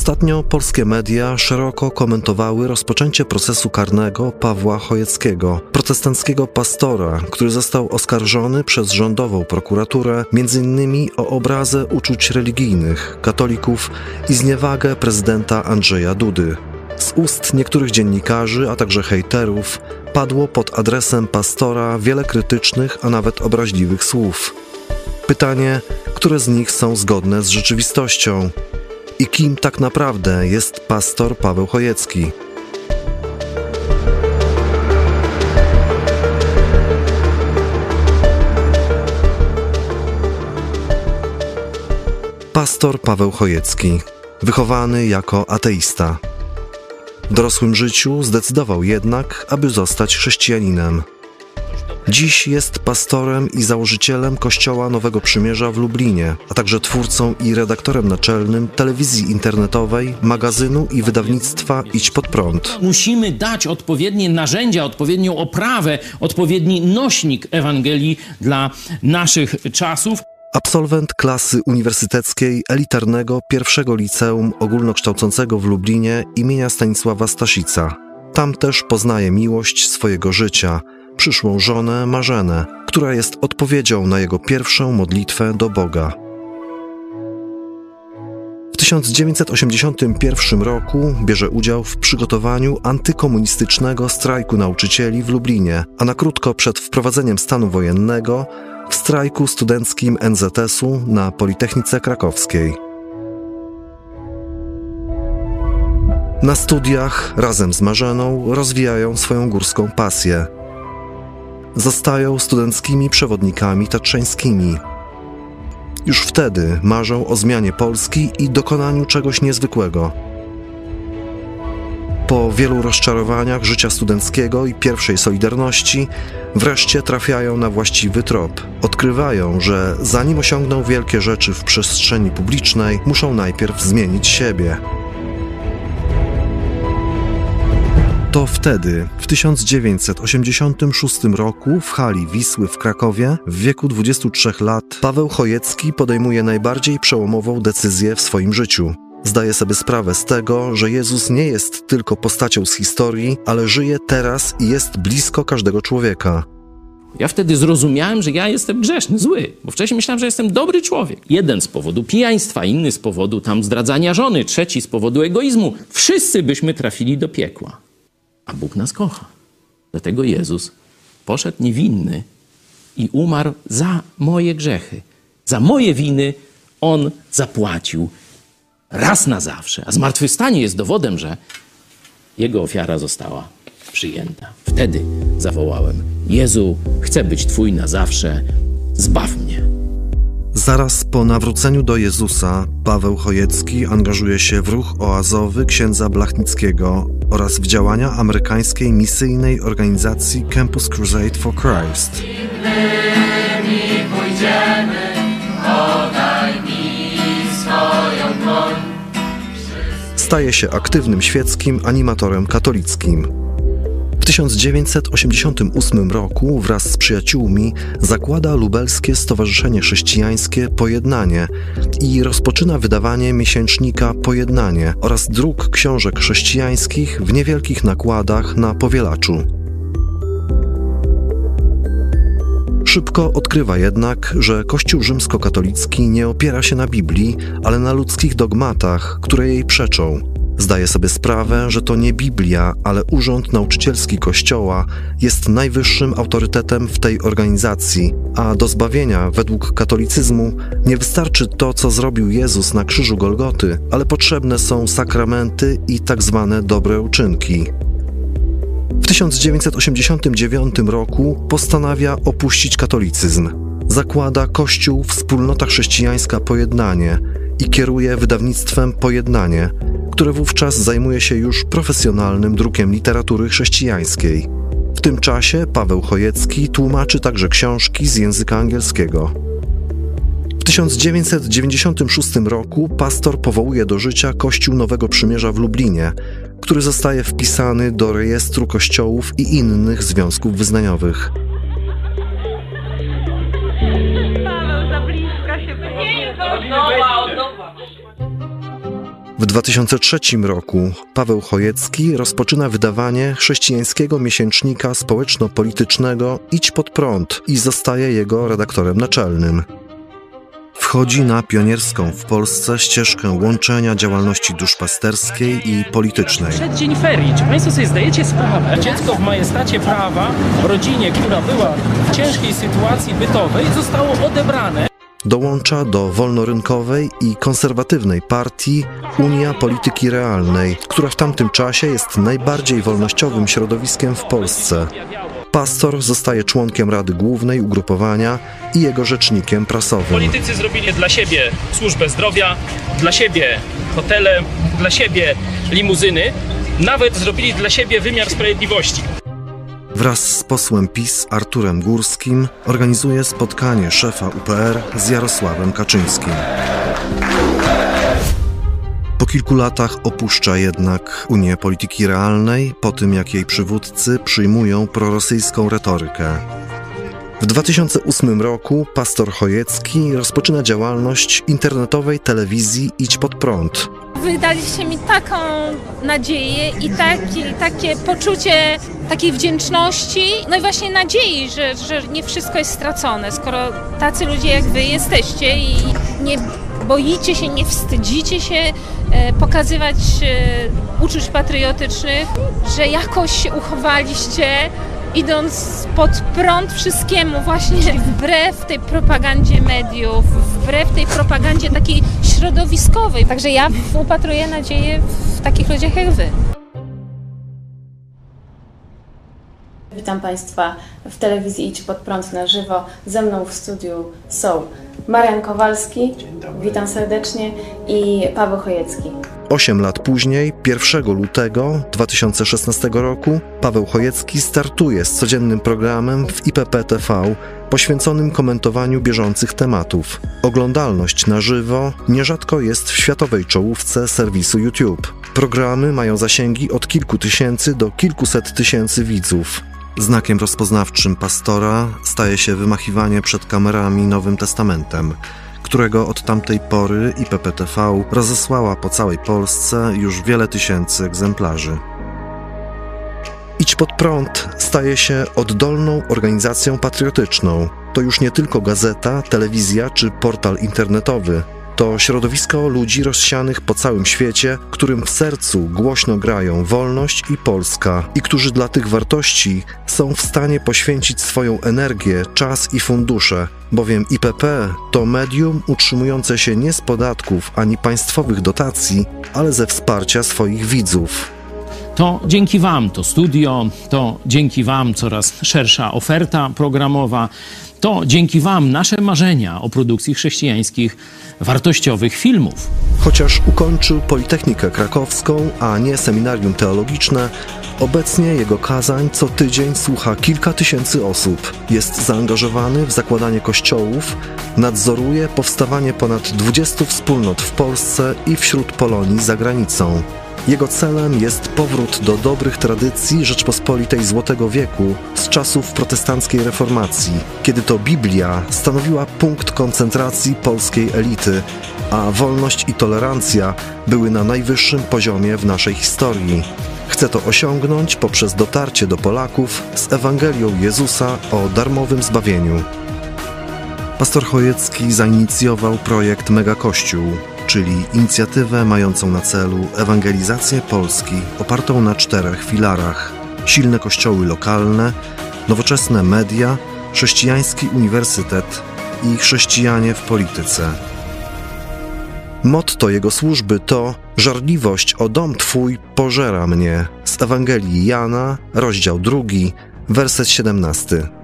Ostatnio polskie media szeroko komentowały rozpoczęcie procesu karnego Pawła Chojeckiego, protestanckiego pastora, który został oskarżony przez rządową prokuraturę m.in. o obrazę uczuć religijnych katolików i zniewagę prezydenta Andrzeja Dudy. Z ust niektórych dziennikarzy, a także hejterów padło pod adresem pastora wiele krytycznych, a nawet obraźliwych słów. Pytanie, które z nich są zgodne z rzeczywistością? I kim tak naprawdę jest pastor Paweł Chojecki? Pastor Paweł Chojecki, wychowany jako ateista. W dorosłym życiu zdecydował jednak, aby zostać chrześcijaninem. Dziś jest pastorem i założycielem Kościoła Nowego Przymierza w Lublinie, a także twórcą i redaktorem naczelnym telewizji internetowej, magazynu i wydawnictwa Idź Pod Prąd. Musimy dać odpowiednie narzędzia, odpowiednią oprawę, odpowiedni nośnik Ewangelii dla naszych czasów. Absolwent klasy uniwersyteckiej elitarnego pierwszego liceum ogólnokształcącego w Lublinie imienia Stanisława Staszica. Tam też poznaje miłość swojego życia, przyszłą żonę Marzenę, która jest odpowiedzią na jego pierwszą modlitwę do Boga. W 1981 roku bierze udział w przygotowaniu antykomunistycznego strajku nauczycieli w Lublinie, a na krótko przed wprowadzeniem stanu wojennego w strajku studenckim NZS-u na Politechnice Krakowskiej. Na studiach razem z Marzeną rozwijają swoją górską pasję. Zostają studenckimi przewodnikami tatrzańskimi. Już wtedy marzą o zmianie Polski i dokonaniu czegoś niezwykłego. Po wielu rozczarowaniach życia studenckiego i pierwszej Solidarności wreszcie trafiają na właściwy trop. Odkrywają, że zanim osiągną wielkie rzeczy w przestrzeni publicznej, muszą najpierw zmienić siebie. To wtedy, w 1986 roku w hali Wisły w Krakowie, w wieku 23 lat, Paweł Chojecki podejmuje najbardziej przełomową decyzję w swoim życiu. Zdaje sobie sprawę z tego, że Jezus nie jest tylko postacią z historii, ale żyje teraz i jest blisko każdego człowieka. Ja wtedy zrozumiałem, że ja jestem grzeszny, zły, bo wcześniej myślałem, że jestem dobry człowiek. Jeden z powodu pijaństwa, inny z powodu zdradzania żony, trzeci z powodu egoizmu. Wszyscy byśmy trafili do piekła. A Bóg nas kocha. Dlatego Jezus poszedł niewinny i umarł za moje grzechy. Za moje winy On zapłacił raz na zawsze. A zmartwychwstanie jest dowodem, że Jego ofiara została przyjęta. Wtedy zawołałem: Jezu, chcę być Twój na zawsze, zbaw mnie. Zaraz po nawróceniu do Jezusa Paweł Chojecki angażuje się w ruch oazowy księdza Blachnickiego oraz w działania amerykańskiej misyjnej organizacji Campus Crusade for Christ. Staje się aktywnym świeckim animatorem katolickim. W 1988 roku wraz z przyjaciółmi zakłada lubelskie Stowarzyszenie Chrześcijańskie Pojednanie i rozpoczyna wydawanie miesięcznika Pojednanie oraz druk książek chrześcijańskich w niewielkich nakładach na powielaczu. Szybko odkrywa jednak, że Kościół rzymskokatolicki nie opiera się na Biblii, ale na ludzkich dogmatach, które jej przeczą. Zdaje sobie sprawę, że to nie Biblia, ale urząd nauczycielski Kościoła jest najwyższym autorytetem w tej organizacji, a do zbawienia według katolicyzmu nie wystarczy to, co zrobił Jezus na krzyżu Golgoty, ale potrzebne są sakramenty i tak zwane dobre uczynki. W 1989 roku postanawia opuścić katolicyzm. Zakłada Kościół Wspólnota Chrześcijańska Pojednanie i kieruje wydawnictwem Pojednanie, które wówczas zajmuje się już profesjonalnym drukiem literatury chrześcijańskiej. W tym czasie Paweł Chojecki tłumaczy także książki z języka angielskiego. W 1996 roku pastor powołuje do życia Kościół Nowego Przymierza w Lublinie, który zostaje wpisany do rejestru kościołów i innych związków wyznaniowych. W 2003 roku Paweł Chojecki rozpoczyna wydawanie chrześcijańskiego miesięcznika społeczno-politycznego Idź Pod Prąd i zostaje jego redaktorem naczelnym. Wchodzi na pionierską w Polsce ścieżkę łączenia działalności duszpasterskiej i politycznej. Przeddzień ferii. Czy Państwo sobie zdajecie sprawę? Dziecko w majestacie prawa w rodzinie, która była w ciężkiej sytuacji bytowej, zostało odebrane. Dołącza do wolnorynkowej i konserwatywnej partii Unia Polityki Realnej, która w tamtym czasie jest najbardziej wolnościowym środowiskiem w Polsce. Pastor zostaje członkiem Rady Głównej ugrupowania i jego rzecznikiem prasowym. Politycy zrobili dla siebie służbę zdrowia, dla siebie hotele, dla siebie limuzyny, nawet zrobili dla siebie wymiar sprawiedliwości. Wraz z posłem PiS Arturem Górskim organizuje spotkanie szefa UPR z Jarosławem Kaczyńskim. Po kilku latach opuszcza jednak Unię Polityki Realnej, po tym jak jej przywódcy przyjmują prorosyjską retorykę. W 2008 roku pastor Chojecki rozpoczyna działalność internetowej telewizji Idź Pod Prąd. Wydaliście mi taką nadzieję i takie poczucie takiej wdzięczności, no i właśnie nadziei, że nie wszystko jest stracone, skoro tacy ludzie jak wy jesteście i nie boicie się, nie wstydzicie się pokazywać uczuć patriotycznych, że jakoś się uchowaliście, idąc pod prąd wszystkiemu właśnie wbrew tej propagandzie mediów, wbrew tej propagandzie takiej środowiskowej. Także ja upatruję nadzieję w takich ludziach jak wy. Witam Państwa w telewizji Idź Pod Prąd na żywo. Ze mną w studiu są Marian Kowalski, witam serdecznie, i Paweł Chojecki. 8 lat później, 1 lutego 2016 roku, Paweł Chojecki startuje z codziennym programem w IPP TV poświęconym komentowaniu bieżących tematów. Oglądalność na żywo nierzadko jest w światowej czołówce serwisu YouTube. Programy mają zasięgi od kilku tysięcy do kilkuset tysięcy widzów. Znakiem rozpoznawczym pastora staje się wymachiwanie przed kamerami Nowym Testamentem, którego od tamtej pory IPP TV rozesłała po całej Polsce już wiele tysięcy egzemplarzy. Idź Pod Prąd staje się oddolną organizacją patriotyczną. To już nie tylko gazeta, telewizja czy portal internetowy. To środowisko ludzi rozsianych po całym świecie, którym w sercu głośno grają wolność i Polska i którzy dla tych wartości są w stanie poświęcić swoją energię, czas i fundusze, bowiem IPP to medium utrzymujące się nie z podatków ani państwowych dotacji, ale ze wsparcia swoich widzów. To dzięki Wam to studio, to dzięki Wam coraz szersza oferta programowa, to dzięki Wam nasze marzenia o produkcji chrześcijańskich, wartościowych filmów. Chociaż ukończył Politechnikę Krakowską, a nie seminarium teologiczne, obecnie jego kazań co tydzień słucha kilka tysięcy osób. Jest zaangażowany w zakładanie kościołów, nadzoruje powstawanie ponad 20 wspólnot w Polsce i wśród Polonii za granicą. Jego celem jest powrót do dobrych tradycji Rzeczpospolitej Złotego Wieku z czasów protestanckiej reformacji, kiedy to Biblia stanowiła punkt koncentracji polskiej elity, a wolność i tolerancja były na najwyższym poziomie w naszej historii. Chce to osiągnąć poprzez dotarcie do Polaków z Ewangelią Jezusa o darmowym zbawieniu. Pastor Chojecki zainicjował projekt Mega Kościół, czyli inicjatywę mającą na celu ewangelizację Polski opartą na 4 filarach: silne kościoły lokalne, nowoczesne media, chrześcijański uniwersytet i chrześcijanie w polityce. Motto jego służby to „Żarliwość o dom Twój pożera mnie” z Ewangelii Jana, rozdział 2, werset 17.